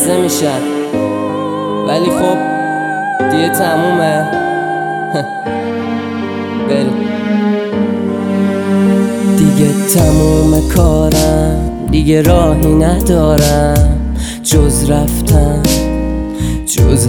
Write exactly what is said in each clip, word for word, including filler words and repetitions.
لحظه میشن، ولی خب دیگه تمومه. بریم دیگه، تموم کارم، دیگه راهی ندارم جز رفتن، جز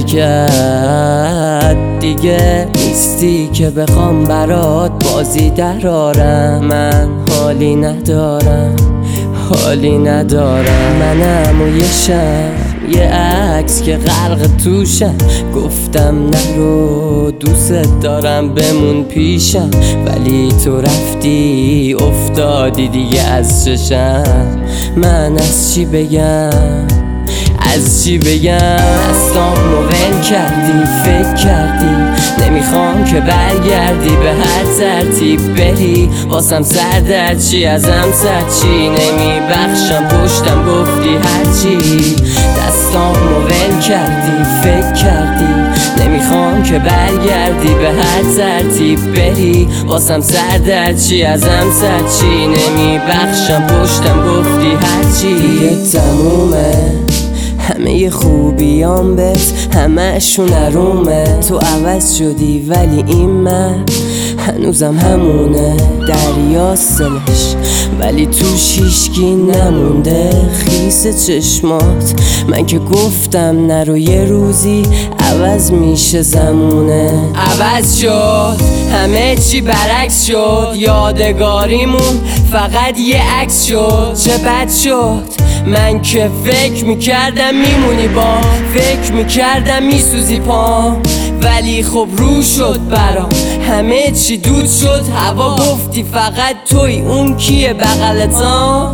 حرکت. دیگه نیستی که بخوام برات بازی درارم. من حالی ندارم، حالی ندارم. منم و یه شم، یه عکس که غرق توشم. گفتم نرو، دوست دارم بمون پیشم، ولی تو رفتی افتادی دیگه از چشم. من از چی بگم، از چی بگم؟ دستامو ول کردی، فکر کردی نمیخوام که برگردی به هر ترتیب بری. واسم سردرد چی، ازم سر چی، نمیبخشم پشتم گفتی هرچی. دستامو ول کردی، فکر کردی نمیخوام که برگردی به هر ترتیب بری. واسم سردرد چی، ازم سر چی، نمیبخشم پشتم گفتی هرچی. دیگه تمومه همه خوبیام بهت، همه‌شون ارومه. تو عوض شدی ولی این من هنوزم همونه. دریا سلش ولی توش هیچکی نمونده. خیس چشمات من که گفتم نرو، یه روزی عوض میشه زمونه. عوض شد همه چی، برعکس شد. یادگاریمون فقط یه عکس شد. چه بد شد من که فکر میکردم میمونی با، فکر میکردم میسوزی پام، ولی خب رو شد برام همه چی دود شد. هوا گفتی فقط توی، اون کیه بغلتان؟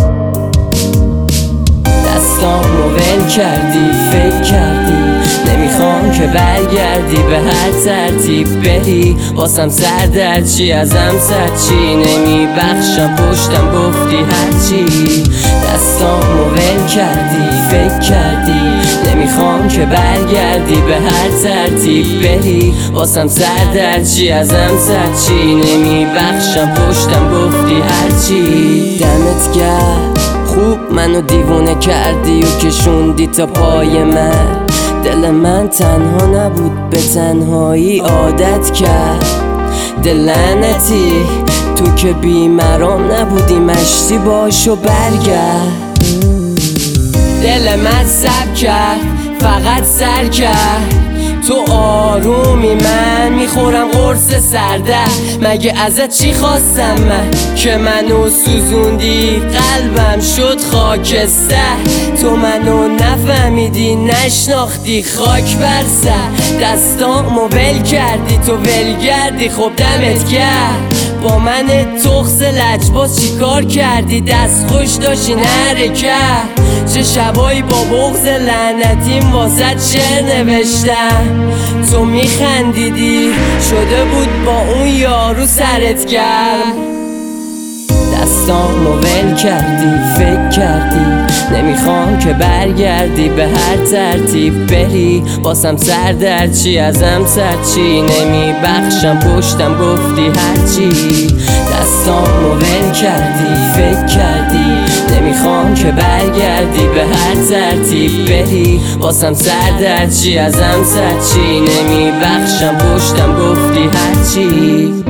دستامو ول کردی، فکر کردی نمیخوام که برگردی به هر ترتیب بری. واسم سردرد چی، ازم سر چی، نمیبخشم پشتم گفتی هرچی. دستامو ول کردی، فکر کردی نمیخوام که برگردی به هر ترتیب بری. واسم سردرد چی، ازم سر چی، نمیبخشم پشتم گفتی هرچی. دمت گرد خوب منو دیوونه کردی و کشوندی تا پای من. دل من تنها نبود، به تنهایی عادت کرد. دل لعنتی تو که بیمرام نبودی، مشتی باش و برگرد. دل من سب کرد، فقط سر کرد. تو آرومی، من میخورم قرص سرده. مگه ازت چی خواستم من که منو سوزوندی؟ قلبم شد خاکستر. تو منو نفهمیدی، نشناختی، خاک بر سر. دستامو ول کردی، تو ولگردی. خب دمت گرد، با من تخس لجباز چی کار کردی؟ دست خوش داشتی نرکرد. چه شبایی با بغض لعنتیم واسه شعر نوشتم. تو میخندیدی، شده بود با اون یارو سرت گرم. دستامو ول کردی، فکر کردی نمیخوام که برگردی به هر ترتیب بری. واسم سردرد چی، ازم سر چی، نمیبخشم پشتم گفتی هرچی. دستامو ول کردی، فکر کردی نمیخوام که برگردی به هر ترتیب بری. واسم سردرد چی، ازم سر چی، نمیبخشم پشتم گفتی هرچی.